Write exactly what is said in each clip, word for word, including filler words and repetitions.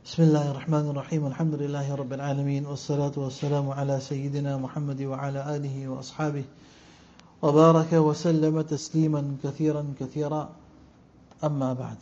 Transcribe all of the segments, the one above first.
بسم الله الرحمن الرحيم الحمد لله رب العالمين والصلاة والسلام على سيدنا محمد وعلى آله وأصحابه وبارك وسلم تسليما كثيرا كثيرا أما بعد.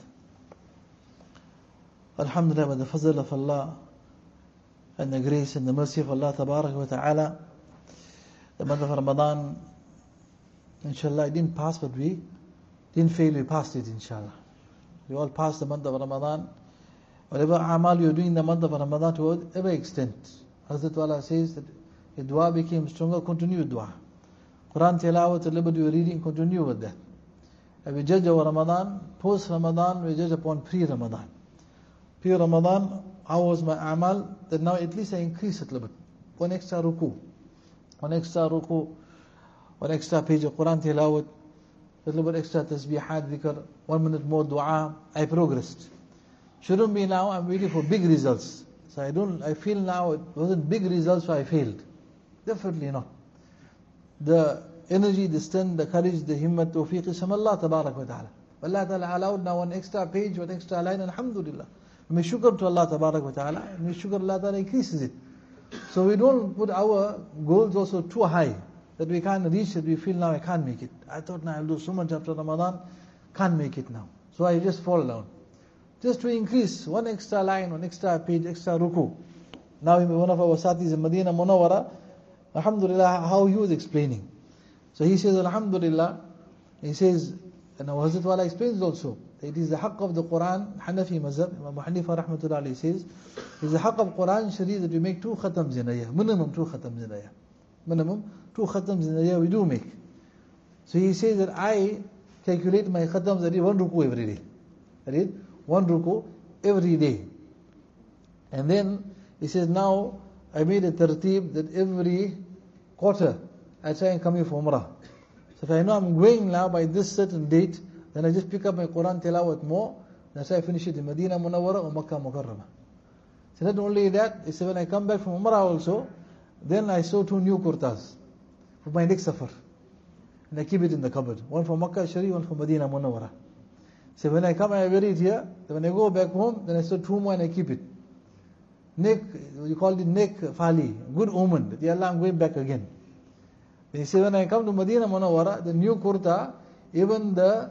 Alhamdulillah, by the fazl of Allah and the grace and the mercy of Allah Tabarak wa Ta'ala, the month of Ramadan, inshallah, it didn't pass, but we didn't fail, we passed it, inshallah. We all passed the month of Ramadan. Whatever amal you're doing in the month of Ramadan to whatever extent, Hazrat Wala says that your dua became stronger, continue with dua. Quran tilawat, whatever you're reading, continue with that. And we judge our Ramadan, post Ramadan, we judge upon pre-Ramadan. Pre-Ramadan, how was my amal? That now at least I increase it a little bit. One extra ruku, one extra ruku, one extra page of Quran tilawat, a little bit extra tasbihat, dhikr, one minute more dua, I progressed. Shouldn't be now, I'm waiting for big results. So I don't, I feel now it wasn't big results, so I failed. Definitely not. The energy, the strength, the courage, the himmat, tawfiq is from Allah Tabarak wa Ta'ala. Allah Ta'ala allowed now one extra page, one extra line, alhamdulillah. We make shukr to Allah Tabarak wa Ta'ala, and we shukr Allah Ta'ala increases it. So we don't put our goals also too high, that we can't reach it, we feel now I can't make it. I thought now I'll do so much after Ramadan, can't make it now. So I just fall down. Just to increase one extra line, one extra page, extra ruku. Now one of our satis in Medina Munawwara, alhamdulillah, how he was explaining. So he says, alhamdulillah, he says, and our Hazrat Wala explains also, that it is the haqq of the Quran, Hanafi mazhab, Imam Hanifa rahmatullah alayhi says, it is the haqq of Quran Sharif that we make two khatams in a year, minimum two khatams in a year. Minimum two khatams in a year we do make. So he says that I calculate my khatams, I read one ruku every day. I read one ruku every day. And then he says, now I made a tartib that every quarter I try and come here for Umrah. So if I know I'm going now by this certain date, then I just pick up my Quran tilawat more, that's why I finish it in Medina Munawwara or Makkah Mukarramah. So not only that, he said when I come back from Umrah also, then I sew two new kurtas for my next safar. And I keep it in the cupboard. One for Makkah Sharif, one for Medina Munawwara. So when I come, I wear it here. Then when I go back home, then I sew two more and I keep it. Neck, you call it neck fali, good omen. That Ya Allah, I'm going back again. Then he said, when I come to Medina Munawwara, the new kurta, even the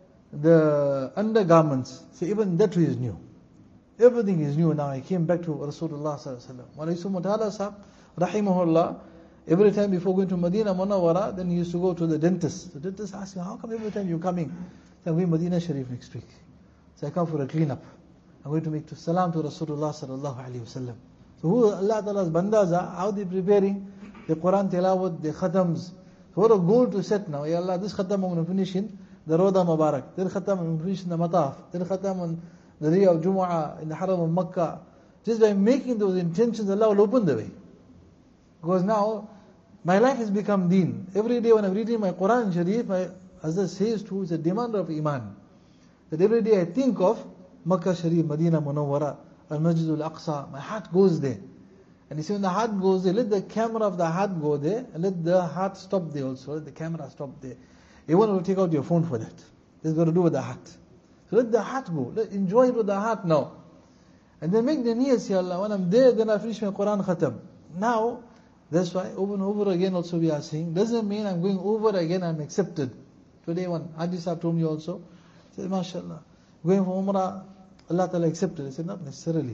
the undergarments, so even that is new. Everything is new now. I came back to Rasulullah sallallahu alaihi wasallam. Wa Mutala sahab, rahimahullah, every time before going to Medina Munawwara, then he used to go to the dentist. The dentist asked him, how come every time you're coming? I'm going to Medina Sharif next week. So I come for a clean-up. I'm going to make salam to Rasulullah sallallahu alaihi wasallam. So who Allah Ta'ala's bandas are, how they preparing the Quran tilawat, the khatams. So what a goal to set now. Ya Allah, this khatam I'm going to finish in the Roda Mubarak. This khatam I'm going to finish in the Mataf. This khatam on the day of Jumu'ah in the Haram of Makkah. Just by making those intentions, Allah will open the way. Because now, my life has become deen. Every day when I'm reading my Quran Sharif, I as it says too, it's a demand of Iman. That every day I think of Makkah Sharif, Medina Munawwara, Al-Masjid Al-Aqsa, my heart goes there. And you see when the heart goes there, let the camera of the heart go there, and let the heart stop there also, let the camera stop there. You won't take out your phone for that. It's got to do with the heart. So let the heart go, let enjoy it with the heart now. And then make the niyas, Ya Allah, when I'm there, then I finish my Quran khatam. Now, that's why over and over again also we are saying, doesn't mean I'm going over again, I'm accepted. Today one Haji Sahib told me also, he said, MashaAllah, going for Umrah, Allah Ta'ala accepted. I said, not necessarily.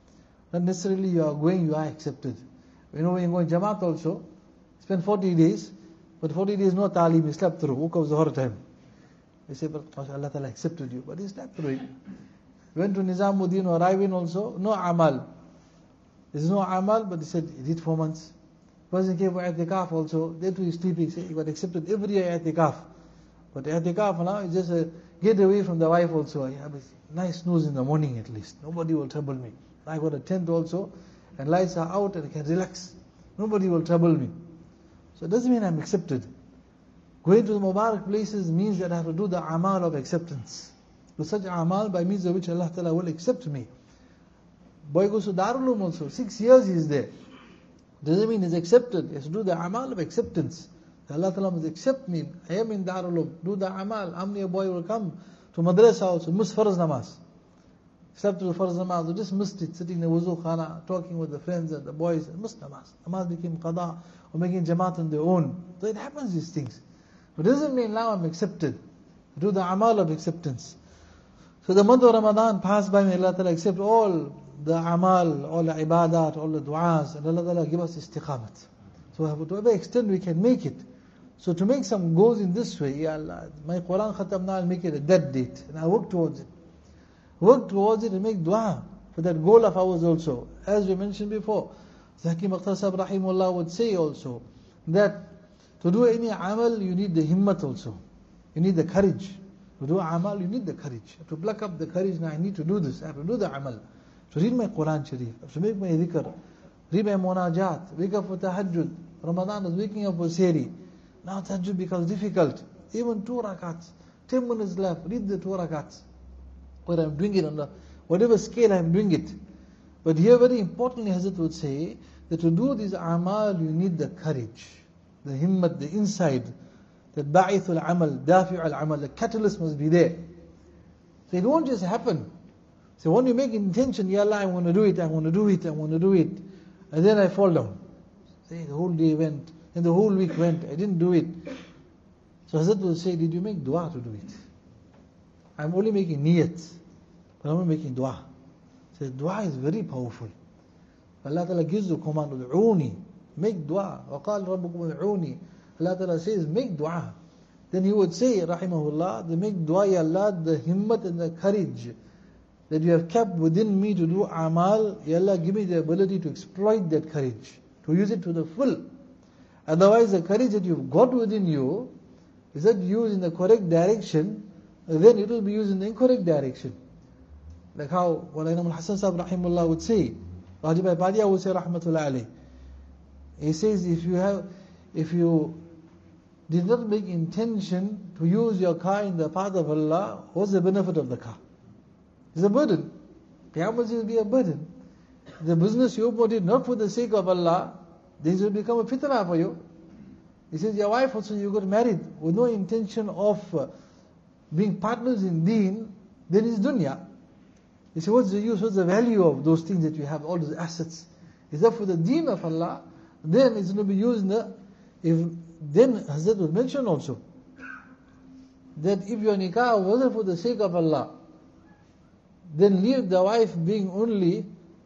Not necessarily you are going, you are accepted. You know when you go in Jamaat also, spend forty days, but forty days no talim, he slept through, woke up Zuhur time. They say, but Allah Ta'ala accepted you, but he slept through it. Went to Nizamuddin or Raivin also, no amal. There's no amal, but he said, he did four months. Person came for i'tikaf also, there too he sleeping, he said, he got accepted every year i'tikaf. But i'tikaf now is just a get away from the wife also. I have a nice snooze in the morning at least. Nobody will trouble me. I got a tent also, and lights are out and I can relax. Nobody will trouble me. So it doesn't mean I'm accepted. Going to the Mubarak places means that I have to do the amal of acceptance. Do such amal by means of which Allah Ta'ala will accept me. Boy goes to Darul Uloom also. Six years he is there. Doesn't mean he's accepted. He has to do the amal of acceptance. Allah Ta'ala must accept me. I am in Darul Uloom. Do the amal. Amni, a boy will come to madrasa also. Mus farz namaz. slept through the Farz Namaz, or just missed it, sitting in the wuzu khana, talking with the friends and the boys, and missed namaz. Namaz became qada, or making jamaat on their own. So it happens, these things. But it doesn't mean now I'm accepted. Do the amal of acceptance. So the month of Ramadan passed by, may Allah Ta'ala accept all the amal, all the ibadat, all the du'as, and Allah Ta'ala give us istiqamat. So to whatever extent we can make it. So to make some goals in this way, Ya Allah, my Quran khatam now, I'll make it a dead date, and I work towards it. Work towards it and make dua for that goal of ours also. As we mentioned before, Hakim Akhtar Sahib Rahimullah would say also, that to do any amal, you need the himmat also. You need the courage. To do amal, you need the courage. To pluck up the courage, now I need to do this, I have to do the amal. To read my Quran Sharif, to make my dhikr, read my munajat, wake up for tahajjud. Ramadan is waking up for sehri. Now tahajjud becomes difficult. Even two rakats, ten minutes left, read the two rakats. Whether I'm doing it on the, whatever scale I'm doing it. But here very importantly, Hazrat would say, that to do these amal, you need the courage, the himmat, the inside, that ba'ithul amal, dafi'ul amal, the catalyst must be there. So it won't just happen. So when you make intention, Ya Allah, I want to do it, I want to do it, I want to do it, and then I fall down. Say the whole day went, and the whole week went, I didn't do it. So Hazrat will say, did you make dua to do it? I'm only making niyat, but I'm not making dua. So dua is very powerful. Allah Ta'ala gives the command, ud'uni, make dua. وَقَالَ رَبُّكُمْ ud'uni. Allah Ta'ala says, make dua. Then he would say, rahimahullah, they make dua, Ya Allah, the himmat and the courage that you have kept within me to do amal, Ya Allah, give me the ability to exploit that courage, to use it to the full. Otherwise, the courage that you've got within you, is that used in the correct direction, then it will be used in the incorrect direction. Like how Maulana Al-Hasan Sahib Rahimullah would say, Raji Bhai Padia would say, Rahmatullah alayh. He says, if you have, if you did not make intention to use your car in the path of Allah, what's the benefit of the car? It's a burden. Qiyamah will be a burden. The business you opened it not for the sake of Allah, this will become a fitna for you. He says, your wife also, you got married with no intention of uh, being partners in deen, then it's dunya. You say, what's the use, what's the value of those things that you have, all those assets? Is that for the deen of Allah? Then it's going to be used in the, if, then Hazrat would mention also, that if your nikah wasn't for the sake of Allah, then leave the wife being only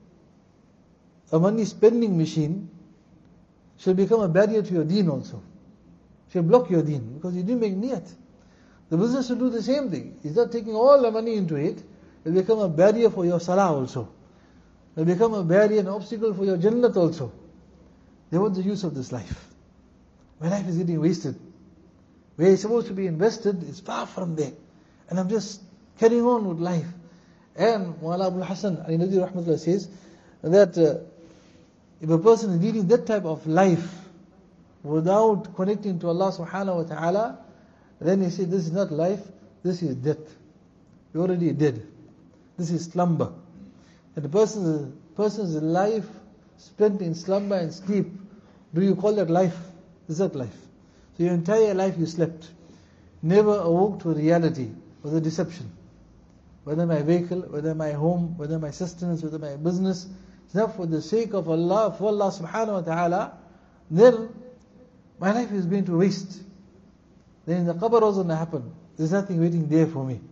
a money spending machine, she'll become a barrier to your deen also. She'll block your deen, because you didn't make niyat. The business will do the same thing. Instead of taking all the money into it, it will become a barrier for your salah also. It will become a barrier, an obstacle for your jannat also. Then what's the use of this life? My life is getting wasted. Where it's supposed to be invested, it's far from there. And I'm just carrying on with life. And Mawla Abul Hasan Ali Nadwi Rahmatullah says that uh, if a person is leading that type of life without connecting to Allah subhanahu wa ta'ala, then he says, this is not life, this is death. You're already dead. This is slumber. And the person's, person's life spent in slumber and sleep, do you call that life? Is that life? So your entire life you slept. Never awoke to reality. It was a deception. Whether my vehicle, whether my home, whether my sustenance, whether my business, it's not for the sake of Allah, for Allah subhanahu wa ta'ala, then my life is going to waste. Then in the qabr also going to happen. There's nothing waiting there for me.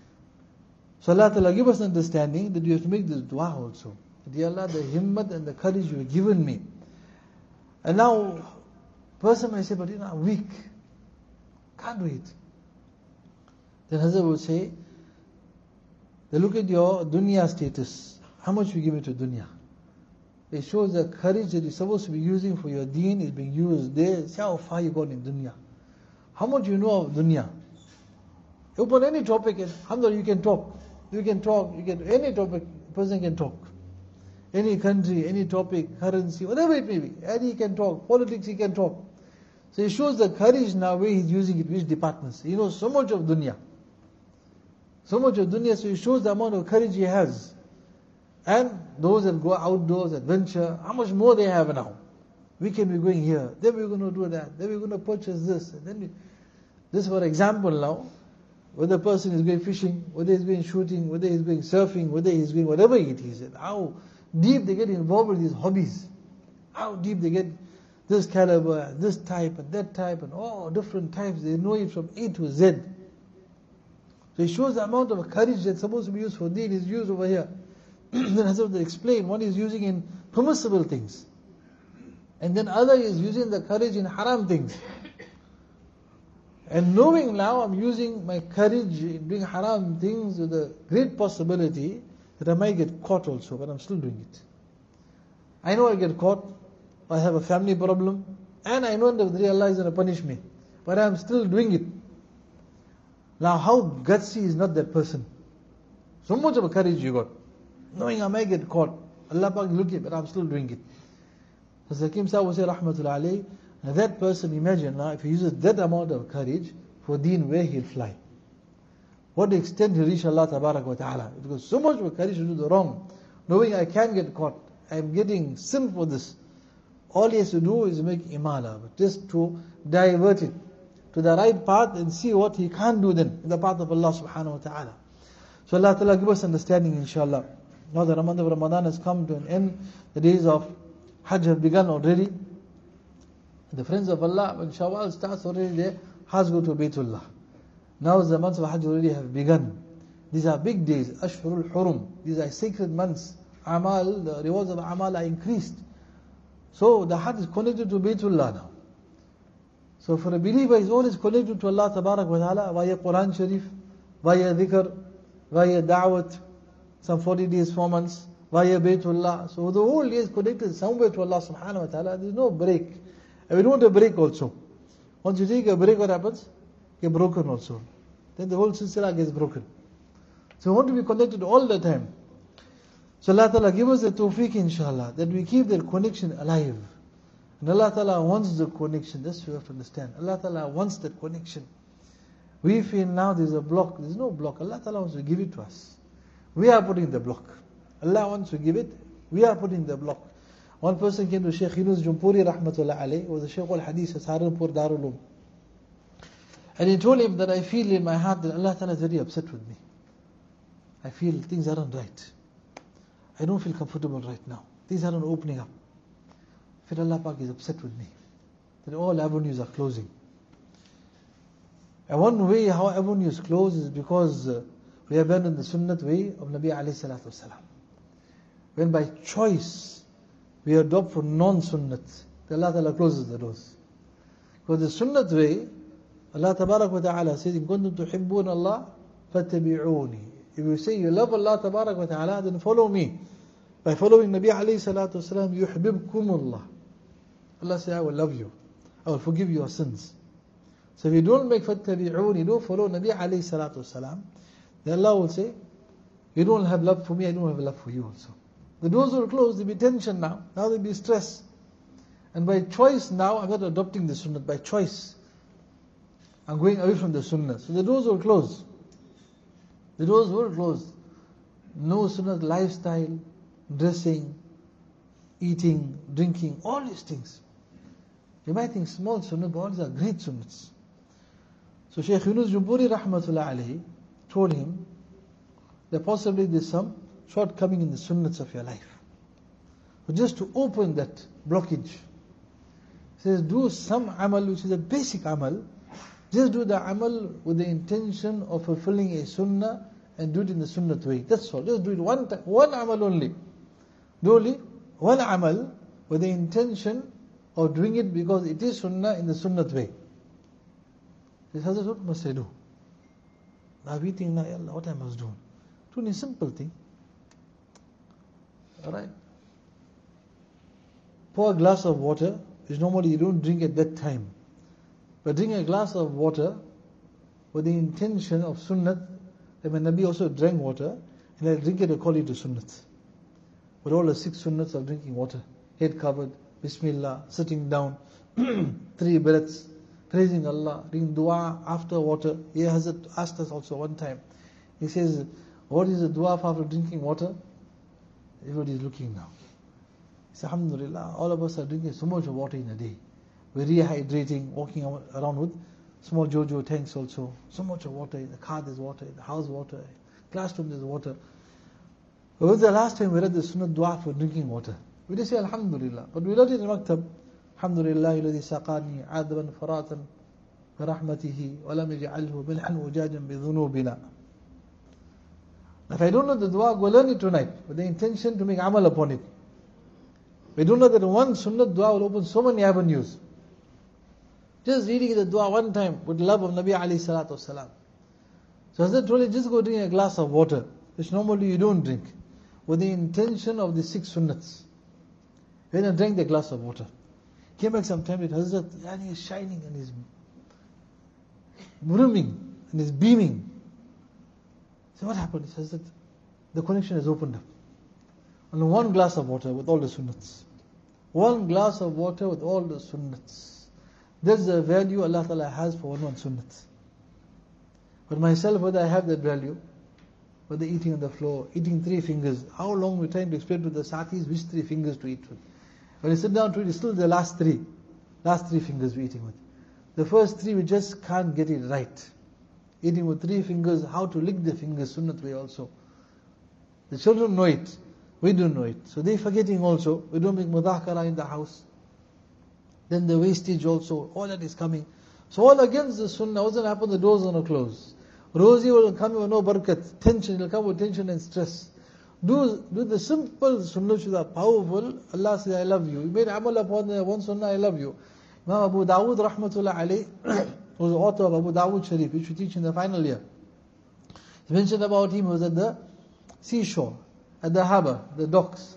So Allah Ta'ala give us understanding that you have to make this dua also. That Ya Allah, the himmat and the courage you have given me. And now, person may say, but you know, I'm weak. Can't do it. Then Hazrat would say, they look at your dunya status. How much you give it to dunya? It shows the courage that you're supposed to be using for your deen is being used there. See how far you got in dunya. How much you know of dunya. Open any topic and alhamdulillah, you can talk. You can talk, you can, any topic, person can talk. Any country, any topic, currency, whatever it may be. And he can talk. Politics, he can talk. So it shows the courage now where he's using it, which departments. He knows so much of dunya. So much of dunya, so it shows the amount of courage he has. And those that go outdoors, adventure, how much more they have now. We can be going here, then we're going to do that, then we're going to purchase this. And then we, this for example now, whether a person is going fishing, whether he's going shooting, whether he's going surfing, whether he's going whatever it is, how deep they get involved with these hobbies, how deep they get this caliber, this type, and that type, and all different types. They know it from A to Z. So it shows the amount of courage that's supposed to be used for deen is used over here. Then Hazrat explained, one is using in permissible things, and then other is using the courage in haram things. And knowing now I'm using my courage in doing haram things with a great possibility that I might get caught also, but I'm still doing it. I know I get caught, I have a family problem, and I know that Allah is going to punish me, but I'm still doing it. Now how gutsy is not that person? So much of a courage you got, knowing I might get caught. Allah Pak is looking, but I'm still doing it. So Hakim Sahib will say, Rahmatullah alayhi, now that person, imagine now, if he uses that amount of courage for deen, where he'll fly. What extent he'll reach Allah Tabarak wa Ta'ala. Because so much of courage to do the wrong, knowing I can get caught, I'm getting sin for this. All he has to do is make imala, but just to divert it to the right path and see what he can't do then in the path of Allah Subhanahu wa Ta'ala. So Allah Ta'ala give us understanding, inshallah. Now the Ramadan of Ramadan has come to an end. The days of Hajj have begun already. The friends of Allah, when Shawwal starts already there, Hajj go to Baytullah. Now the months of Hajj already have begun. These are big days, Ashhurul Hurum. These are sacred months. Amal, the rewards of Amal are increased. So the Hajj is connected to Baytullah now. So for a believer, he's always connected to Allah Tabarak wa Ta'ala via Quran Sharif, via dhikr, via da'wat, some forty days, four months, via Baytullah. So the whole day is connected somewhere to Allah Subhanahu wa Ta'ala. There's no break. And we don't want a break also. Once you take a break, what happens? You get broken also. Then the whole silsila gets broken. So we want to be connected all the time. So Allah Ta'ala give us the tawfiq, inshallah, that we keep that connection alive. And Allah Ta'ala wants the connection. That's what you have to understand. Allah Ta'ala wants that connection. We feel now there's a block. There's no block. Allah Ta'ala wants to give it to us. We are putting the block. Allah wants to give it. We are putting the block. One person came to Shaykh Yunus Jumpuri Rahmatullah alayhi, was a Shaykh al-Hadith at Saharanpur Darul Uloom. And he told him that I feel in my heart that Allah Ta'ala is very upset with me. I feel things aren't right. I don't feel comfortable right now. Things aren't opening up. I feel Allah Pak is upset with me. That all avenues are closing. And one way how avenues close is because uh, we abandon the sunnat way of Nabi alayhi salatu wasalam. When by choice we adopt for non-sunnat, Allah Ta'ala closes the doors. Because the sunnat way, Allah Tabarak wa Ta'ala says, إِن كُنْتُمْ تُحِبُّونَ اللَّهَ فَاتَّبِعُونِ. If you say you love Allah Tabarak wa Ta'ala, then follow me. By following Nabi alayhi salatu wasalam, يُحْبِبْكُمُ اللَّهِ. Allah says, I will love you. I will forgive your sins. So if you don't make فَاتَّبِعُونِ, you don't follow Nabi alayhi salatu wasalam, then Allah will say, you don't have love for me, I don't have love for you also. The doors will close, there'll be tension now. Now there'll be stress. And by choice now, I'm not adopting the sunnah. By choice, I'm going away from the sunnah. So the doors will close. The doors will close. No sunnah lifestyle, dressing, eating, drinking, all these things. You might think small sunnah, but all these are great sunnahs. So Shaykh Yunus Jumpuri Rahmatullah alayhi told him that possibly there's some shortcoming in the sunnats of your life. But just to open that blockage, he says, do some amal which is a basic amal. Just do the amal with the intention of fulfilling a sunnah and do it in the sunnat way. That's all. Just do it one time, one amal only. Do only one amal with the intention of doing it because it is sunnah in the sunnat way. He says, what must I do? Now we think, now, Allah, what I must do? Do a simple thing. Alright. Pour a glass of water, which normally you don't drink at that time. But drink a glass of water with the intention of sunnat, that when Nabi also drank water, and I drink it according to sunnat. With all the six sunnats of drinking water. Head covered, Bismillah, sitting down, three breaths, praising Allah, doing dua after water. He has asked us also one time. He says, what is the dua after drinking water? Everybody is looking now. He says, Alhamdulillah, all of us are drinking so much water in a day. We're rehydrating, walking around with small Jojo tanks also. So much of water. In the car there's water, in the house water, in the classroom there's water. When was the last time we read the sunnah dua for drinking water? We just say Alhamdulillah. But we learned it in Maktab. Alhamdulillah الذي سقاني عذبا فراتا برحمته ولم يجعله ملحا وجاجا بذنوبنا. If I don't know the dua, go learn it tonight with the intention to make amal upon it. We don't know that one sunnah dua will open so many avenues. Just reading the dua one time with the love of Nabi alayhi salatu wasalam. So Hazrat told you, just go drink a glass of water, which normally you don't drink, with the intention of the six sunnats. When I drank the glass of water, came back sometime with Hazrat, and he is shining and he is brimming and he is beaming. So what happened? He says that the connection has opened up. Only one glass of water with all the sunnats. One glass of water with all the sunnats. That's the value Allah Ta'ala has for one one sunnat. But myself, whether I have that value, whether eating on the floor, eating three fingers, how long we're trying to explain to the sathis which three fingers to eat with. When you sit down to it, it's still the last three. Last three fingers we're eating with. The first three, we just can't get it right. Eating with three fingers, how to lick the fingers, sunnat way also. The children know it, we don't know it. So they're forgetting also, we don't make mudhakara in the house. Then the wastage also, all that is coming. So all against the sunnah, what's going to happen? The doors are going to close. Rozi will come with no barakat, tension, it will come with tension and stress. Do, do the simple sunnah which are powerful. Allah says, I love you. You made amal upon the one sunnah, I love you. Imam Abu Dawud, rahmatullah alayh, was the author of Abu Dawud Sharif, which we teach in the final year. It's mentioned about him, he was at the seashore, at the harbour, the docks.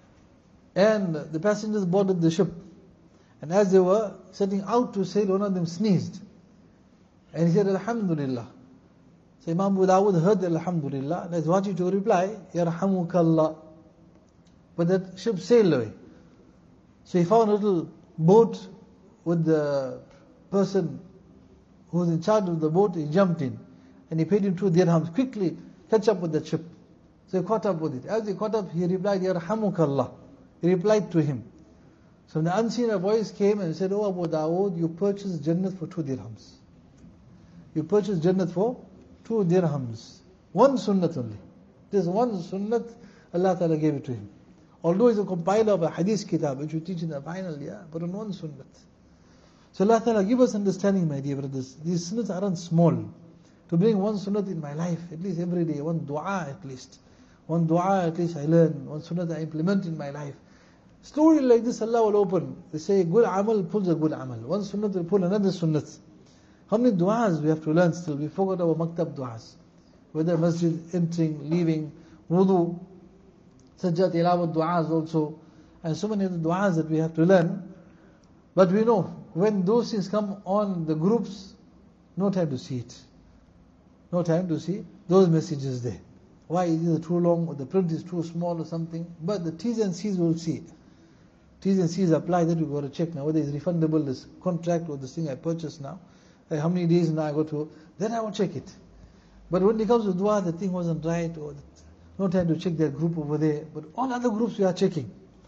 And the passengers boarded the ship. And as they were setting out to sail, one of them sneezed. And he said, Alhamdulillah. So Imam Abu Dawud heard Alhamdulillah, and as wanted to reply, Yarhamukallah. But that ship sailed away. So he found a little boat with the person who was in charge of the boat. He jumped in and he paid him two dirhams. Quickly catch up with the ship. So he caught up with it. As he caught up, he replied, Yarhamukallah. He replied to him. So the unseen a voice came and said, Oh Abu Dawud, you purchased Jannat for two dirhams. You purchased Jannat for two dirhams. One sunnat only. This one sunnat, Allah Ta'ala gave it to him. Although he's a compiler of a hadith kitab, which we teach in the final year, but on one sunnat. So Allah Ta'ala give us understanding, my dear brothers. These sunnats aren't small. To bring one sunnat in my life, at least every day, one dua at least. One dua at least I learn, one sunnat I implement in my life. Story like this, Allah will open. They say, good amal pulls a good amal. One sunnat will pull another sunnat. How many du'as we have to learn still? We forgot our maktab du'as. Whether masjid, entering, leaving, wudu, sajjat, tilawat du'as also. And so many other du'as that we have to learn. But we know, when those things come on the groups, no time to see it. No time to see those messages there. Why? It is too long, or the print is too small or something. But the T's and C's will see it. T's and C's apply, that we got to check now whether it's refundable, this contract or this thing I purchased now. Like how many days now I go to, then I will check it. But when it comes to dua, the thing wasn't right, or no time to check that group over there. But all other groups we are checking.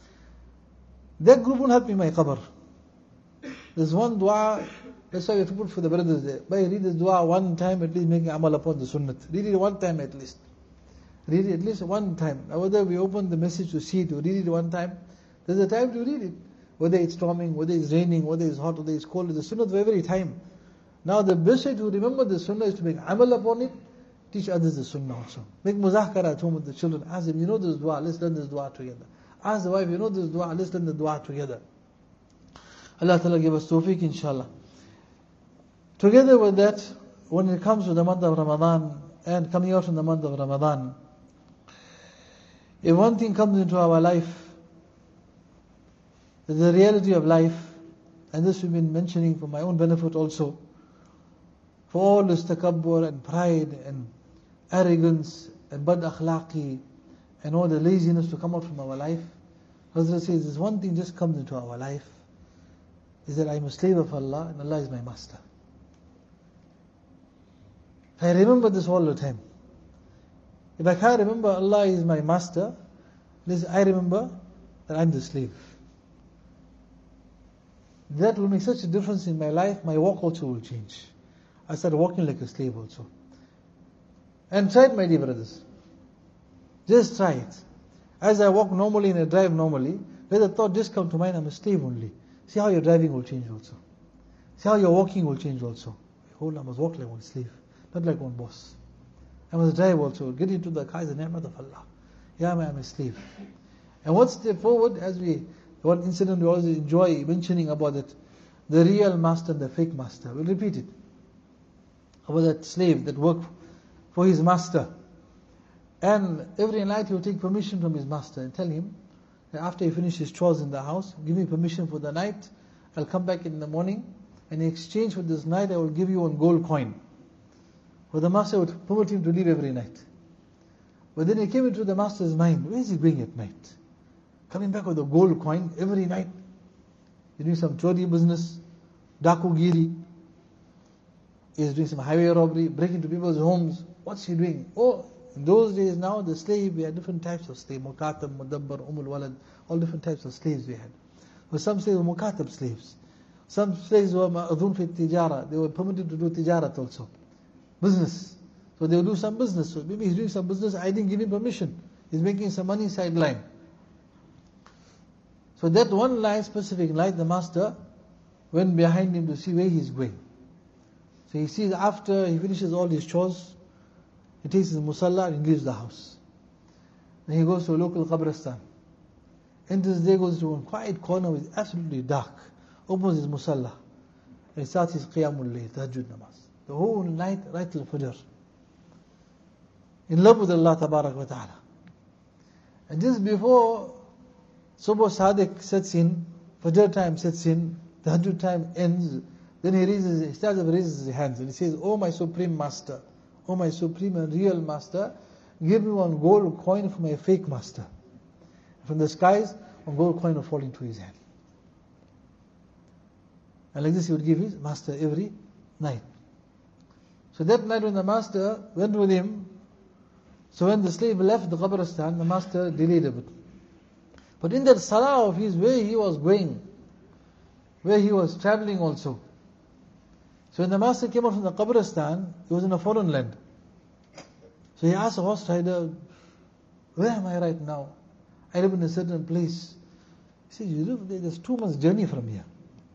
That group won't help me in my qabr. There's one dua, that's why we have to put for the brothers there. By read this dua one time, at least making amal upon the sunnat. Read it one time at least. Read it at least one time. Now whether we open the message to see it, or read it one time, there's a time to read it. Whether it's storming, whether it's raining, whether it's hot, whether it's cold, the sunnah for every time. Now the best way to remember the sunnah is to make amal upon it, teach others the sunnah also. Make muzahkara at home with the children. Ask them, you know this dua, let's learn this dua together. Ask the wife, you know this dua, let's learn the dua together. Allah Ta'ala give us tawfiq, inshallah. Together with that, when it comes to the month of Ramadan, and coming out in the month of Ramadan, if one thing comes into our life, the reality of life, and this we've been mentioning for my own benefit also, for all this takabbur and pride and arrogance and bad akhlaqi and all the laziness to come out from our life, Hazrat says, there's one thing just comes into our life, is that I'm a slave of Allah and Allah is my master. I remember this all the time. If I can't remember Allah is my master, I remember that I'm the slave. That will make such a difference in my life, my walk also will change. I started walking like a slave also. And try it, my dear brothers. Just try it. As I walk normally and I drive normally, let the thought just come to mind, I'm a slave only. See how your driving will change also. See how your walking will change also. Hold, I must walk like one slave, not like one boss. I must drive also. Get into the car is the ni'mat of Allah. Yeah, I am a slave. And one step forward, as we, one incident we always enjoy mentioning about it, the real master and the fake master. We'll repeat it. About that slave that worked for his master. And every night he will take permission from his master and tell him that after he finishes his chores in the house, give me permission for the night. I'll come back in the morning. And in exchange for this night, I will give you one gold coin. But the master would permit him to leave every night. But then it came into the master's mind, where is he going at night? Coming back with a gold coin every night. He's doing some chori business, dakugiri. He's doing some highway robbery, breaking into people's homes. What's he doing? Oh, in those days now, the slave, we had different types of slave. Mukatab, Mudabbar, Umul Walad, all different types of slaves we had. But some slaves were Mukatab slaves. Some slaves were ma'adhun fi tijara. They were permitted to do tijarat also. Business. So they will do some business. So maybe he's doing some business, I didn't give him permission. He's making some money sideline. So that one line, specific line, the master went behind him to see where he's going. So he sees after he finishes all his chores, he takes his musalla and leaves the house. Then he goes to a local qabristan. Enters there, goes to one quiet corner which is absolutely dark. Opens his musalla. And he starts his qiyamul layl, tahajjud namaz. The whole night, right till Fajr. In love with Allah Tabarak wa Ta'ala. And just before Subh Sadiq sets in, Fajr time sets in, Tahajjud time ends, then he raises, he starts to raise his hands and he says, "Oh my Supreme Master, oh my Supreme and real Master, give me one gold coin for my fake master." From the skies, one gold coin will fall into his hand. And like this he would give his master every night. So that night when the master went with him, so when the slave left the qabristan, the master delayed a bit. But in that salah of his, where he was going, where he was traveling also. So when the master came out from the qabristan, he was in a foreign land. So he asked the horse rider, "Where am I right now? I live in a certain place." He said, "You live there, there's two months journey from here."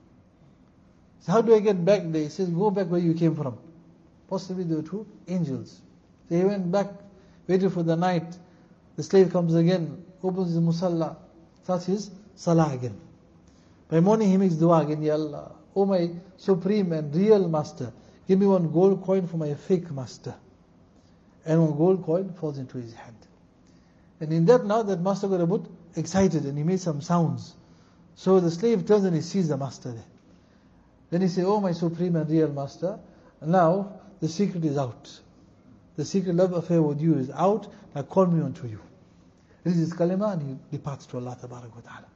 So how do I get back there? He says, "Go back where you came from." Possibly there were two angels. So he went back, waited for the night. The slave comes again, opens his musalla, starts his salah again. By morning he makes dua again, "Ya Allah, O my supreme and real master, give me one gold coin for my fake master." And one gold coin falls into his hand. And in that now, that master got a bit excited and he made some sounds. So the slave turns and he sees the master there. Then he says, "Oh my supreme and real master, now the secret is out. The secret love affair with you is out. Now call me unto you." This is kalima and he departs to Allah Tabarak wa Ta'ala.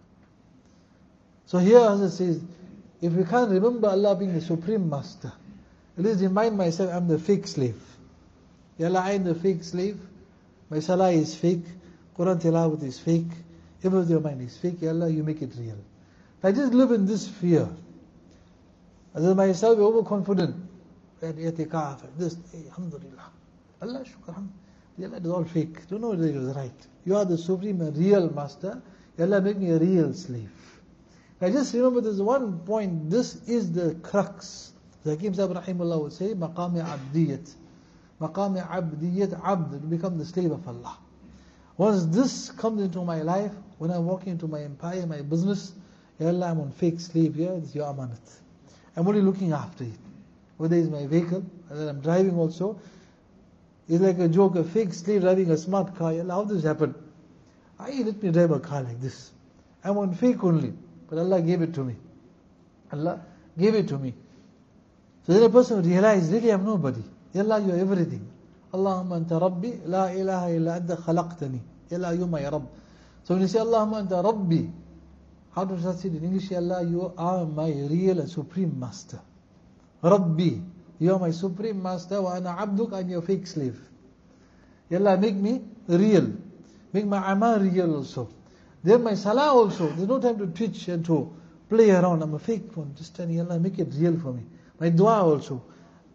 So here Hazrat says, if we can't remember Allah being the supreme master, at least remind myself I'm the fake slave. Ya Allah, I am the fake slave. My salah is fake. Quran tilawat is fake. Everything of mine is fake. Ya Allah, you make it real. I just live in this fear. As I myself, overconfident. I'tikaf, this, hey, alhamdulillah. Allah shukr, Ya Allah, it is all fake. Don't know whether it was right. You are the supreme and real master. Ya Allah, make me a real slave. I just remember there's one point, this is the crux. Hakim Sahib Rahimullah would say, Maqami Abdiyat. Maqami Abdiyat, Abd, to become the slave of Allah. Once this comes into my life, when I'm walking into my empire, my business, Ya Allah, I'm on fake slave here, it's your amanat. I'm only looking after it. Whether it's my vehicle, whether I'm driving also, it's like a joke, a fake slave driving a smart car. Ya Allah, how does this happen? I let me drive a car like this. I'm on fake only. But Allah gave it to me. Allah gave it to me. So then a person would realize, really I'm nobody. Ya Allah, you are everything. Allahumma anta Rabbi, la ilaha illa anta khalaqtani. Ya Allah, you my Rabb. So when you say Allahumma anta Rabbi, how to translate it in English? Ya Allah, you are my real and supreme master. Rabbi, you are my supreme master. Wa ana abduk, I'm your fake slave. Ya Allah, make me real. Make my amal real also. Then my salah also, there's no time to twitch and to play around. I'm a fake one. Just telling Allah, make it real for me. My dua also.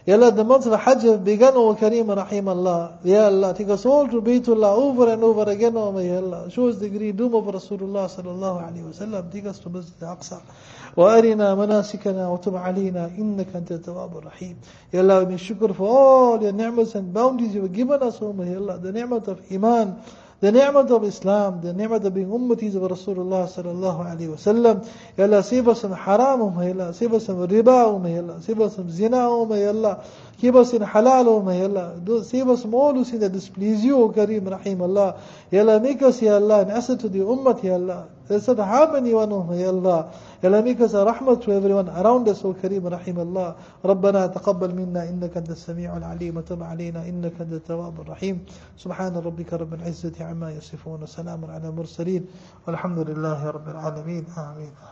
Ya Allah, the month of Hajj have begun, O Kareem Rahim Allah. Ya Allah, take us all to Baytullah over and over again, O my Allah. Show us the great doom of Rasulullah sallallahu alayhi wa sallam. Take us to Masjid al-Aqsa. وَأَرِنَا مَنَاسِكَنَا وَتُبْ عَلَيْنَا إِنَّكَ أَنْتَ التَّوَّابُ الرَّحِيمُ. Ya Allah, we make shukr for all your ni'mats and bounties you have given us, O my Allah. The ni'mat of Iman, the ni'mat of Islam, the ni'mat of being ummatis of Rasulullah sallallahu alayhi wa sallam. Ya Allah, save us from haram, O my Allah. Save us from riba, O my Allah. Save us from zina, O my Allah. Keep us in halal, O my Allah. Save us from all who sin that displease you, O Kareem Rahim Allah. Ya Allah, make us, Ya Allah, an asset to the ummah, Ya Allah. Let's not harm anyone, O my Allah. Ya Allah, make us a rahmat to everyone around us, O Kareem Rahim Allah. ربنا تقبل منا إنك أنت السميع العليم وتب علينا إنك أنت التواب الرحيم. سبحان ربك رب العزة عما يصفون وسلام على المرسلين والحمد لله رب العالمين. آمين.